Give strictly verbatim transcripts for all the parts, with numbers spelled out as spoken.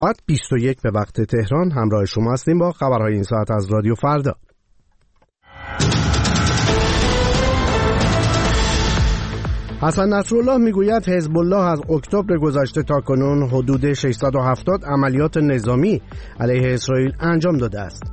ساعت بیست و یک به وقت تهران همراه شما هستیم با خبرهای این ساعت از رادیو فردا. حسن نصرالله میگوید حزب الله از اکتبر گذشته تا کنون حدود ششصد و هفتاد عملیات نظامی علیه اسرائیل انجام داده است.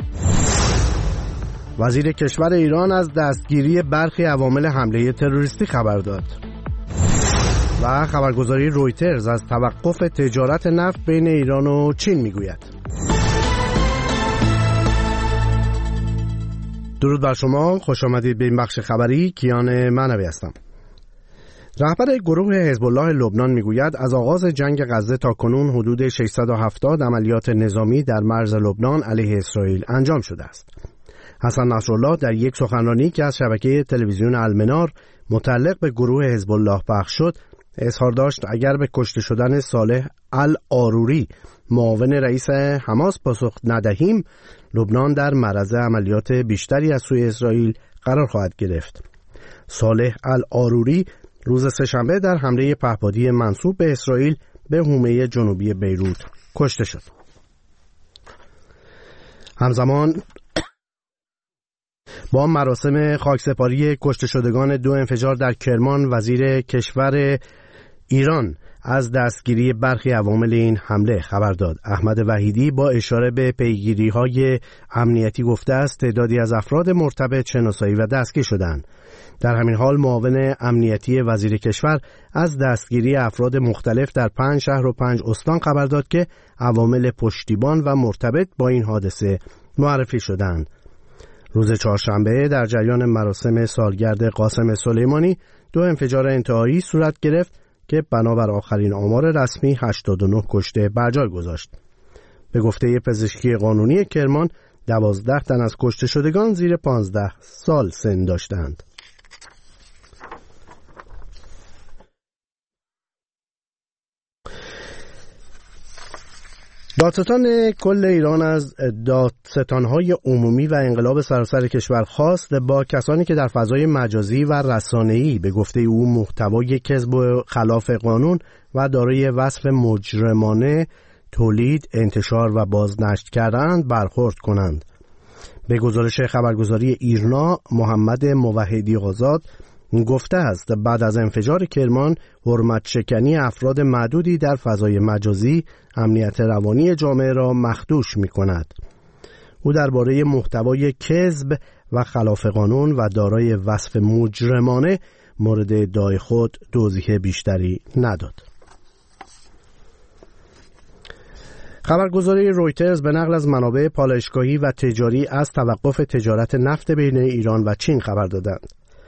وزیر کشور ایران از دستگیری برخی عوامل حمله تروریستی خبر داد. و خبرگزاری رویترز از توقف تجارت نفت بین ایران و چین میگوید. درود بر شما، خوش آمدید به این بخش خبری. کیان معنوی هستم. رهبر گروه حزب الله لبنان میگوید از آغاز جنگ غزه تا کنون حدود ششصد و هفتاد عملیات نظامی در مرز لبنان علیه اسرائیل انجام شده است. حسن نصرالله در یک سخنرانی که از شبکه تلویزیون المنار متعلق به گروه حزب الله پخش شد، اظهار داشت اگر به کشته شدن صالح العاروری معاون رئیس حماس پاسخ ندهیم، لبنان در معرض عملیات بیشتری از سوی اسرائیل قرار خواهد گرفت. صالح العاروری روز سه‌شنبه در حمله پهپادی منسوب به اسرائیل به حومه جنوبی بیروت کشته شد. همزمان با مراسم خاکسپاری کشته شدگان دو انفجار در کرمان، وزیر کشور ایران از دستگیری برخی عوامل این حمله خبر داد. احمد وحیدی با اشاره به پیگیری‌های امنیتی گفته است تعدادی از افراد مرتبط شناسایی و دستگیر شدند. در همین حال معاون امنیتی وزیر کشور از دستگیری افراد مختلف در پنج شهر و پنج استان خبر داد که عوامل پشتیبان و مرتبط با این حادثه معرفی شدند. روز چهارشنبه در جریان مراسم سالگرد قاسم سلیمانی دو انفجار انتهایی صورت گرفت که بنابر آخرین آمار رسمی هشتاد و نه کشته بر جای گذاشت. به گفته پزشکی قانونی کرمان، دوازده تن از کشته شدگان زیر پانزده سال سن داشتند. دادستان کل ایران از دادستان‌های عمومی و انقلاب سراسر کشور خواست با کسانی که در فضای مجازی و رسانه‌ای به گفته او محتوای کذب و خلاف قانون و دارای وصف مجرمانه تولید، انتشار و بازنشر کردند برخورد کنند. به گزارش خبرگزاری ایرنا، محمد موحدی آزاد گفته است بعد از انفجار کرمان حرمت شکنی افراد معدودی در فضای مجازی امنیت روانی جامعه را مخدوش می کند. او درباره محتوای کذب و خلاف قانون و دارای وصف مجرمانه مورد ادعای خود توضیح بیشتری نداد. خبرگزاری رویترز به نقل از منابع پالایشگاهی و تجاری از توقف تجارت نفت بین ایران و چین خبر دادند.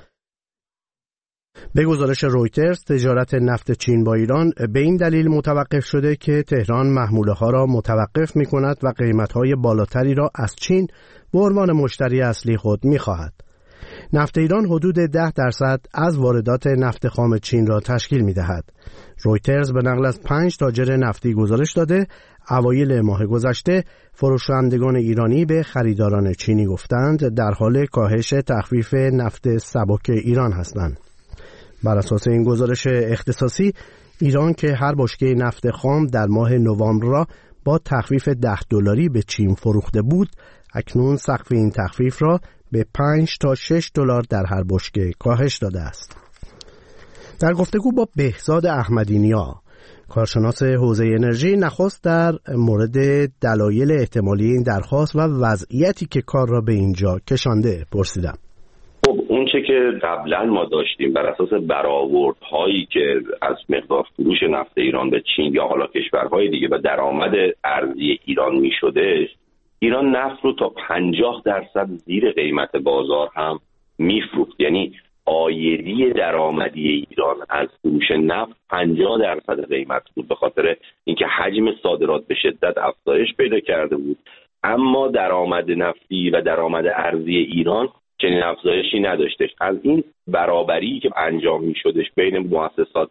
به گزارش رویترز، تجارت نفت چین با ایران به این دلیل متوقف شده که تهران محموله ها را متوقف می کند و قیمت های بالاتری را از چین به عنوان مشتری اصلی خود می خواهد. نفت ایران حدود ده درصد از واردات نفت خام چین را تشکیل می دهد. رویترز به نقل از پنج تاجر نفتی گزارش داده اوایل ماه گذشته فروشندگان ایرانی به خریداران چینی گفتند در حال کاهش تخفیف نفت سبک ایران هستند. بر اساس این گزارش اختصاصی، ایران که هر بشکه نفت خام در ماه نوامبر را با تخفیف ده دلاری به چین فروخته بود، اکنون سقف این تخفیف را به پنج تا شش دلار در هر بشکه کاهش داده است. در گفتگو با بهزاد احمدی‌نیا، کارشناس حوزه انرژی، نخست در مورد دلایل احتمالی این درخواست و وضعیتی که کار را به اینجا کشانده پرسیدم. خب اون چه که قبلا ما داشتیم بر اساس برآوردهایی که از مقدار فروش نفت ایران به چین یا حالا کشورهای دیگه و درآمد ارزی ایران می شده، ایران نفت رو تا پنجاه درصد زیر قیمت بازار هم می فروخت. یعنی عایدی درآمدی ایران از فروش نفت پنجاه درصد قیمت بود، به خاطر اینکه حجم صادرات به شدت افزایش پیدا کرده بود، اما درآمد نفتی و درآمد ارزی ایران چنین افزایشی نداشتش. از این برابری که انجام می شدش بین مؤسسات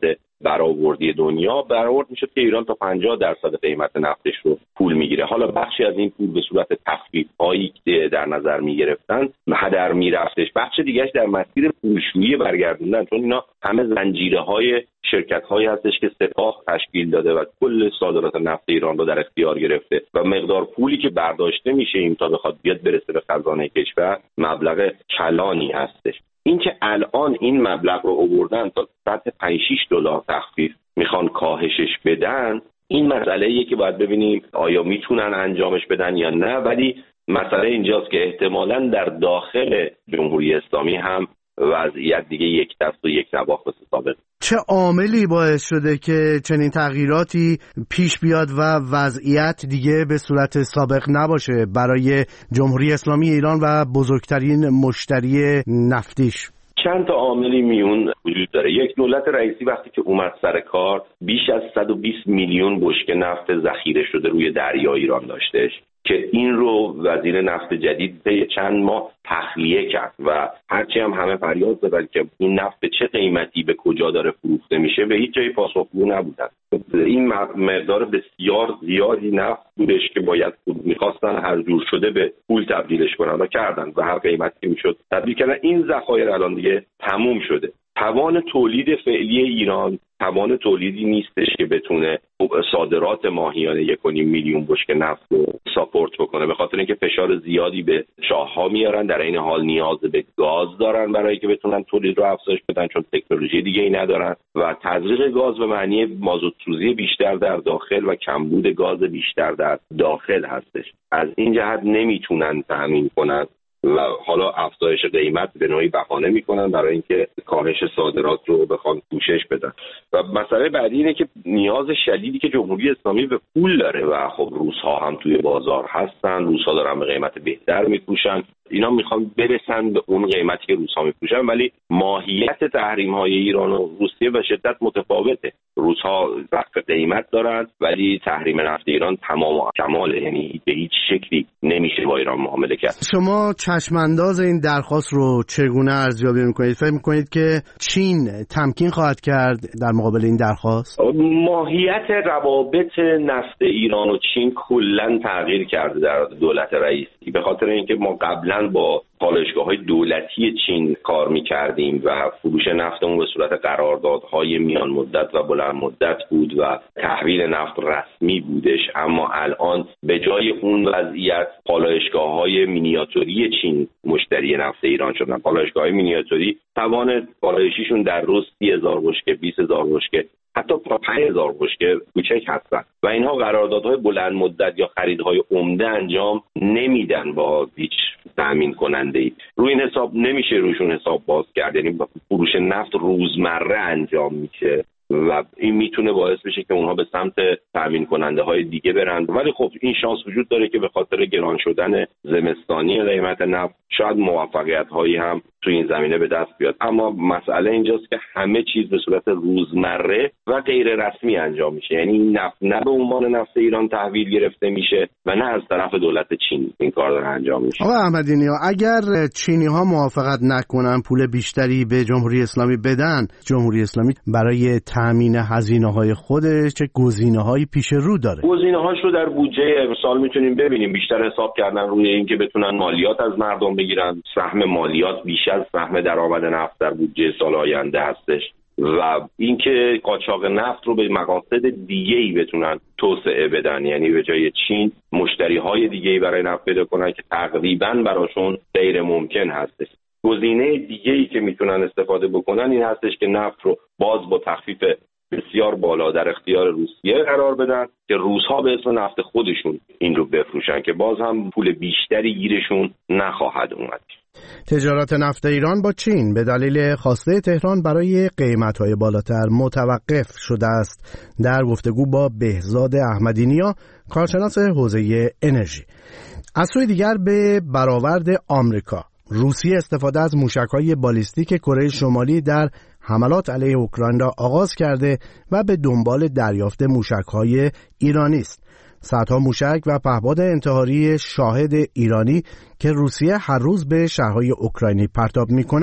برآوردی دنیا برآورد میشد که ایران تا پنجاه درصد قیمت نفتش رو پول میگیره. حالا بخشی از این پول به صورت تخفیف‌هایی که در نظر میگرفتن هدر میرفتش، بخش دیگهش در مسیر پولشویی برگردوندن، چون اینا همه زنجیره‌های شرکت‌هایی هستش که سپاه تشکیل داده و کل صادرات نفت ایران رو در اختیار گرفته و مقدار پولی که برداشته میشه این تا بخواد بیاد برسه به خزانه کشور مبلغ کلانی هستش. این که الان این مبلغ رو آوردن تا سطح پنج شش دلار تخفیف میخوان کاهشش بدن، این مسئله‌ایه که باید ببینیم آیا میتونن انجامش بدن یا نه. ولی مسئله اینجاست که احتمالاً در داخل جمهوری اسلامی هم وضعیت دیگه یک دست و یک نواخت سابق. چه عاملی باعث شده که چنین تغییراتی پیش بیاد و وضعیت دیگه به صورت سابق نباشه برای جمهوری اسلامی ایران و بزرگترین مشتری نفتیش؟ چند تا عاملی میون وجود داره. یک، دولت رئیسی وقتی که اومد سر کار بیش از صد و بیست میلیون بشکه نفت ذخیره شده روی دریا ایران داشتش که این رو وزیر نفت جدید طی چند ماه تخلیه کرد و هرچی هم همه فریاد زدن که این نفت به چه قیمتی به کجا داره فروخته میشه به هیچ جای پاسخگو نبودن. این مقدار بسیار زیادی نفت بودش که باید میخواستن هر جور شده به پول تبدیلش کنن و کردن و هر قیمتی که میشد تبدیل کردن. این ذخایر الان دیگه تموم شده. توان تولید فعلی ایران توان تولیدی نیستش که بتونه صادرات ماهیانه یک و نیم میلیون بشکه نفت رو ساپورت بکنه، به خاطر اینکه فشار زیادی به شاه‌ها میارن، در این حال نیاز به گاز دارن برای که بتونن تولید رو افزایش بدن چون تکنولوژی دیگه ای ندارن و تزریق گاز به معنی مازوت سوزی بیشتر در داخل و کمبود گاز بیشتر در داخل هستش. از این جهت نمیتونن تامین کنن و حالا افزایش قیمت به نوعی بهانه میکنن برای اینکه کاهش صادرات رو بخوان پوشش بدن. و مسئله بعدی اینه که نیاز شدیدی که جمهوری اسلامی به پول داره و خب روس‌ها هم توی بازار هستن، روس‌ها دارن به قیمت بهتر میفروشن، اینا میخوان برسن به اون قیمتی که روس‌ها میفروشن، ولی ماهیت تحریم‌های ایران و روسیه به شدت متفاوته. روس‌ها رفع قیمت دارن ولی تحریم نفت ایران تمام و کماله، یعنی به هیچ شکلی نمیشه با ایران معامله کرد. شما چشمانداز این درخواست رو چگونه ارزیابی میکنید؟ فکر میکنید که چین تمکین خواهد کرد در مقابل این درخواست؟ ماهیت روابط نفت ایران و چین کلاً تغییر کرده در دولت رئیسی، به خاطر اینکه ما قبلا با پالایشگاه‌های دولتی چین کار می‌کردیم و فروش نفتمون به صورت قراردادهای میان مدت و بلند مدت بود و تحویل نفت رسمی بودش. اما الان به جای اون وضعیت پالایشگاه‌های مینیاتوری چین مشتری نفت ایران شدن. پالایشگاه‌های مینیاتوری توان پالایشیشون در روز سی هزار بشکه، بیست هزار بشکه، حتی تا پنج هزار بشکه کوچک هستن و اینها قراردادهای بلند مدت یا خریدهای عمده انجام نمیدن با هیچ تامین کننده ای. روی این حساب نمیشه روشون حساب باز کرد، یعنی فروش نفت روزمره انجام میشه و این میتونه باعث بشه که اونها به سمت تامین کننده های دیگه برن. ولی خب این شانس وجود داره که به خاطر گران شدن زمستانی قیمت نفت شاید موفقیت هایی هم تو این زمینه به دست بیاد. اما مسئله اینجاست که همه چیز به صورت روزمره و غیر رسمی انجام میشه، یعنی نفت نه به عنوان نفت ایران تحویل گرفته میشه و نه از طرف دولت چین این کار داره انجام میشه. آقا احمدی نیا، اگر چینی ها موافقت نکنن پول بیشتری به جمهوری اسلامی بدن، جمهوری اسلامی برای تامین هزینه‌های خودش چه گزینه‌هایی پیش رو داره؟ گزینه‌هاش رو در بودجه امسال میتونیم ببینیم. بیشتر حساب کردن روی اینکه بتونن مالیات از مردم بگیرن. سهم مالیات بیش از سهم درآمد نفت در بودجه سال آینده هستش و اینکه قاچاق نفت رو به مقاصد دیگه‌ای بتونن توسعه بدن، یعنی به جای چین مشتری‌های دیگه‌ای برای نفت پیدا کنن که تقریباً براشون غیر ممکن هستش. گزینه دیگه‌ای که میتونن استفاده بکنن این هستش که نفت رو باز با تخفیف بسیار بالا در اختیار روسیه قرار بدن که روس‌ها به اسم نفت خودشون این رو بفروشن که باز هم پول بیشتری گیرشون نخواهد اومد. تجارت نفت ایران با چین به دلیل خواسته تهران برای قیمت‌های بالاتر متوقف شده است. در گفتگو با بهزاد احمدی نیا، کارشناس حوزه انرژی. از سوی دیگر به برآورد آمریکا، روسیه استفاده از موشک‌های بالیستیک کره شمالی در حملات علیه اوکراین را آغاز کرده و به دنبال دریافت موشک‌های ایرانی است. صدها موشک و پهپاد انتحاری شاهد ایرانی که روسیه هر روز به شهرهای اوکراینی پرتاب می‌کند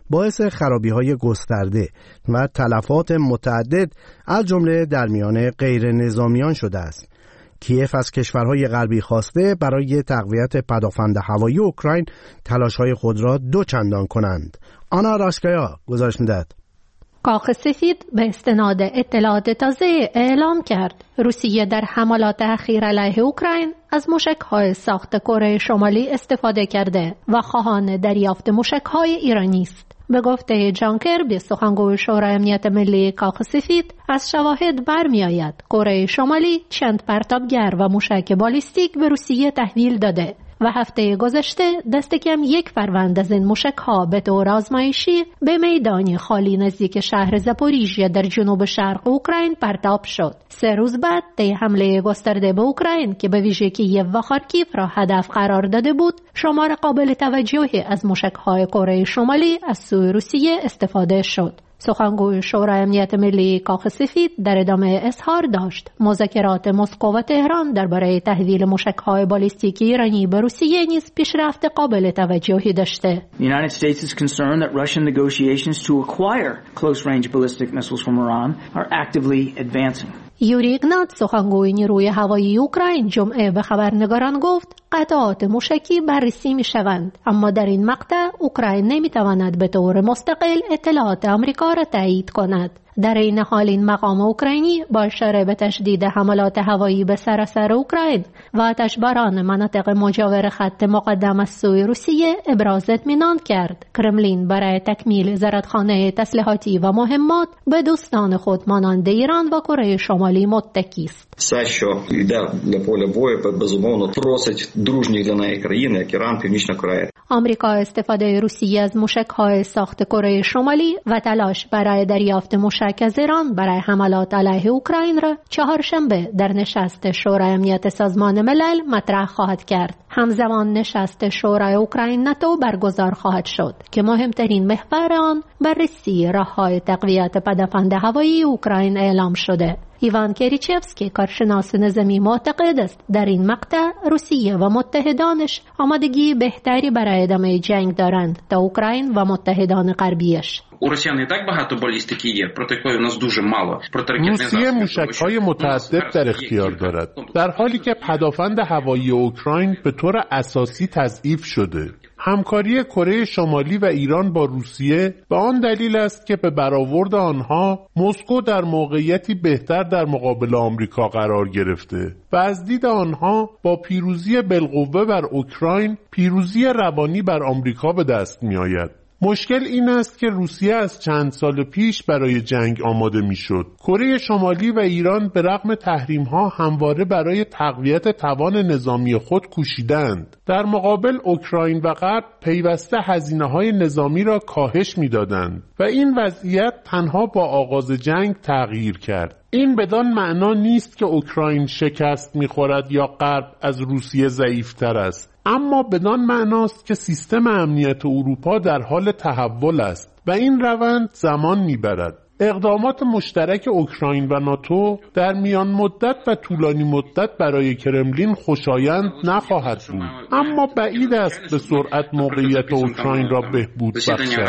باعث خرابی‌های گسترده و تلفات متعدد از جمله در میان غیر نظامیان شده است. کیف از کشورهای غربی خواسته برای تقویت پدافند هوایی اوکراین تلاش‌های خود را دو چندان کنند. آنا راسکایا گزارش می‌دهد. کاخ سفید به استناد اطلاعات تازه اعلام کرد روسیه در حملات اخیر علیه اوکراین از موشک‌های ساخت کره شمالی استفاده کرده و خواهان دریافت موشک‌های ایرانی است. به گفته جان کربی سخنگوی شورای امنیت ملی کاخ سفید از شواهد برمی‌آید کره شمالی چند پرتابگر و موشک بالیستیک به روسیه تحویل داده و هفته گذشته دست کم یک فروند از این موشک‌ها به طور آزمایشی به میدانی خالی نزدیک شهر زاپوریژیا در جنوب شرق اوکراین پرتاب شد. سه روز بعد طی حمله گسترده به اوکراین که به ویژه کییو و خارکیف را هدف قرار داده بود، شمار قابل توجهی از موشک‌های کره شمالی از سوی روسیه استفاده شد. سخنگوی شورای امنیت ملی کاخ سفید در ادامه اظهار داشت مذاکرات مسکو و تهران درباره تحویل موشک‌های بالیستیک ایرانی به روسیه نیز پیشرفت قابل توجهی داشته. The United States is concerned that Russian negotiations to acquire close-range ballistic missiles from Iran are actively advancing. یوری ایگنات سخنگوی نیروی هوایی اوکراین جمعه به خبرنگاران گفت قطعات موشکی بررسی می شوند، اما در این مقطع اوکراین نمی تواند به طور مستقل اطلاعات آمریکا را تایید کند. در این حال این مقام اوکراینی با اشاره به تشدید حملات هوایی به سراسر اوکراین و آتشباران مناطق مجاور خط مقدم از سوی روسیه ابراز اطمینان کرد. کرملین برای تکمیل زرادخانه تسلیحاتی و مهمات به دوستان خود مانند ایران و کره شمالی متکی است. Все, що йде для поля бою, безумовно просить дружніх для неї країни, як Іран, Північна Корея. آمریکا استفاده روسیه از موشک‌های ساخت کره شمالی و تلاش برای دریافت موشک از ایران برای حملات علیه اوکراین را چهارشنبه در نشست شورای امنیت سازمان ملل مطرح خواهد کرد. همزمان نشست شورای اوکراین ناتو برگزار خواهد شد که مهمترین محور آن بررسی راه‌های تقویت پدافند هوایی اوکراین اعلام شده. ایوان کریچفسکی کارشناس نظامی معتقد است در این مقطع روسیه و متحدانش آمادگی بهتری برای ادامه جنگ دارند تا اوکراین و متحدان غربیش. У росіян і так багато балістики є, проти якої у нас дуже мало. روسیه موشک‌های متعدد در اختیار دارد، در حالی که پدافند هوایی اوکراین به طور اساسی تضعیف شده. همکاری کره شمالی و ایران با روسیه به آن دلیل است که به برآورد آنها مسکو در موقعیتی بهتر در مقابل آمریکا قرار گرفته و از دید آنها با پیروزی بالقوه بر اوکراین پیروزی روانی بر آمریکا به دست می آید. مشکل این است که روسیه از چند سال پیش برای جنگ آماده میشد. کره شمالی و ایران به رغم تحریم‌ها همواره برای تقویت توان نظامی خود کوشیدند. در مقابل اوکراین و غرب پیوسته هزینه‌های نظامی را کاهش می‌دادند و این وضعیت تنها با آغاز جنگ تغییر کرد. این بدان معنا نیست که اوکراین شکست می‌خورد یا غرب از روسیه ضعیف‌تر است. اما بدان معناست که سیستم امنیت اروپا در حال تحول است و این روند زمان میبرد. اقدامات مشترک اوکراین و ناتو در میان مدت و طولانی مدت برای کرملین خوشایند نخواهد بود، اما بعید است به سرعت موقعیت اوکراین را بهبود بخشد.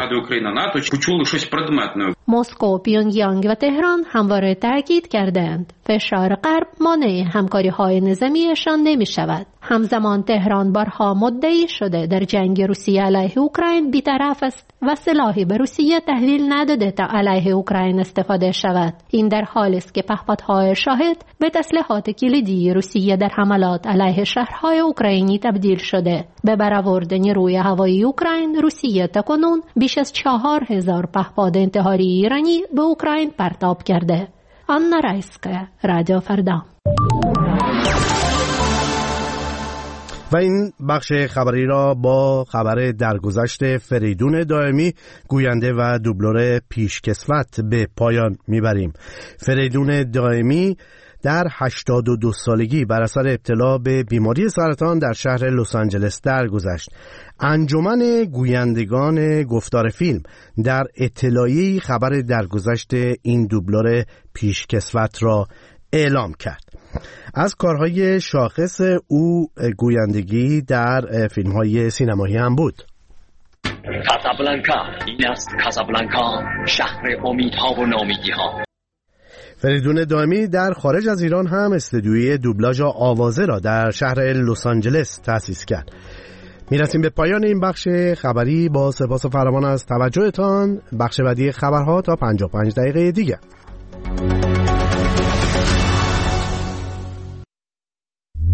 مسکو، پیونگیانگ و تهران همواره تاکید کردند فشار غرب مانع همکاری‌های نظامیشان نمی‌شود. همزمان تهران بارها مدعی شده در جنگ روسیه علیه اوکراین بی‌طرف است و سلاحی به روسیه تحویل نداده تا علیه اوکراین استفاده شود. این در حالی است که پهپادهای شاهد به تسلیحات کلیدی روسیه در حملات علیه شهرهای اوکراینی تبدیل شده. به برآورد نیروی هوایی اوکراین، روسیه تاکنون بیش از چهار هزار پهپاد انتحاری ایرانی به اوکراین پرتاب کرده. آنا رایسکا، رادیو فردا. و این بخش خبری را با خبر درگذشت فریدون دائمی، گوینده و دوبلور پیشکسوت به پایان میبریم. فریدون دائمی در هشتاد و دو سالگی بر اثر ابتلا به بیماری سرطان در شهر لس آنجلس درگذشت. انجمن گویندگان گفتار فیلم در اطلاعیه‌ای خبر درگذشت این دوبلور پیشکسوت را اعلام کرد. از کارهای شاخص او گویندگی در فیلم‌های سینمایی هم بود. کاسابلانکا، این است کاسابلانکا، شهر امیدها و نامیدی‌ها. فریدون دائمی در خارج از ایران هم استودیوی دوبلاژ آوازه را در شهر لس آنجلس تأسیس کرد. میرسیم به پایان این بخش خبری با سپاس فراوان از توجهتان. بخش بعدی خبرها تا پنجاه و پنج دقیقه دیگه.